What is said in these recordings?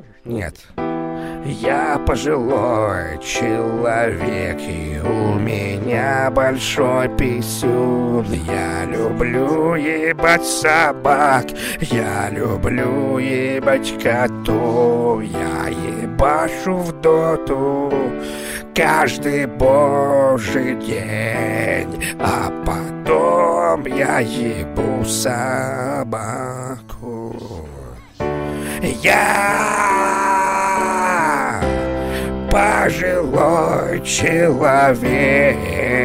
Нет. Я пожилой человек, и у меня большой писюн. Я люблю ебать собак, я люблю ебать котов. Я ебашу в доту каждый божий день, а потом я ебу собаку. Я пожилой человек,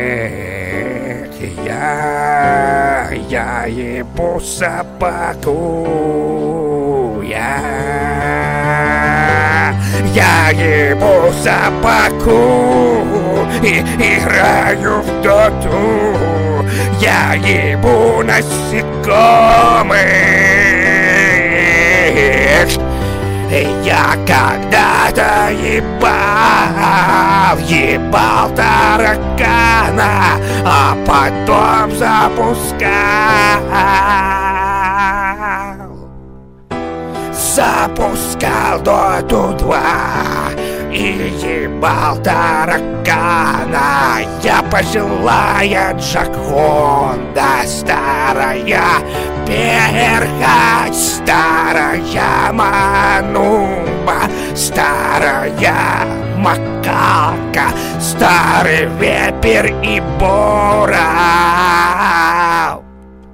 я ебу собаку, я ебу собаку и играю в доту, я ебу насекомых. Я когда-то ебал таракана, а потом запускал Доту 2 и ебал таракана. Я пожилая Джаконда, старая перхоть, старая мануба, старая макака, старый вепер и боров.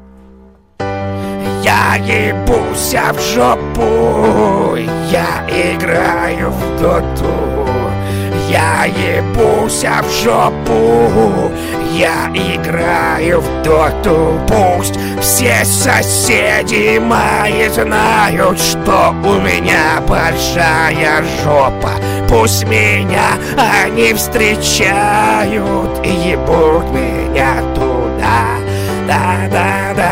Я ебуся в жопу, я играю в доту. Я ебуся в жопу, я играю в доту. Пусть все соседи мои знают, что у меня большая жопа. Пусть меня они встречают и ебут меня туда. Да-да-да.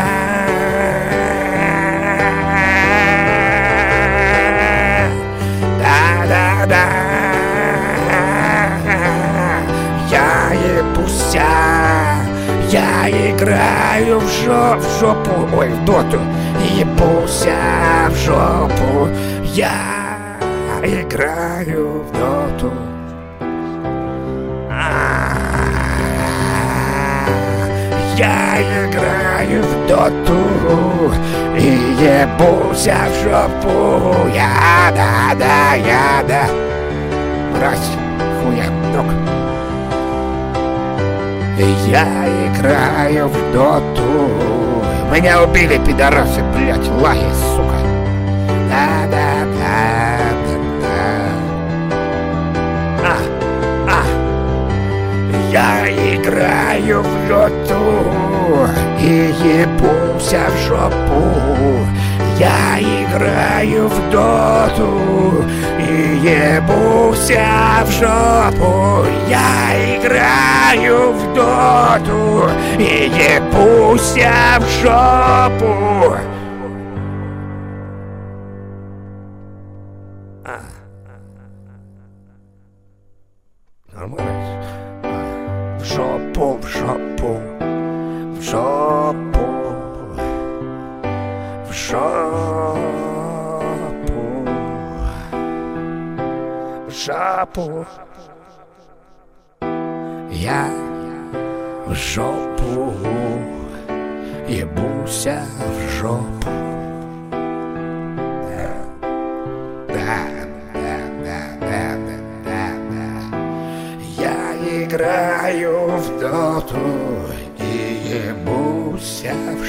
Да-да-да. Я ебуся, я играю в жопу, ой, в доту. Ебуся в жопу, я играю в доту. Я играю в доту и ебуся в жопу. Я да. Мразь, хуя, друг. Я играю в доту. Меня убили, пидорасы, блять, лаги, сука. Да. Я играю в доту и ебуся в жопу. Я играю в доту и ебуся в жопу. Я играю в доту и ебуся в жопу. Нормально? В жопу, в жопу, в жопу, в жопу, в жопу. Я в жопу ебуся в жопу. Да. Я играю в доту и ебуся в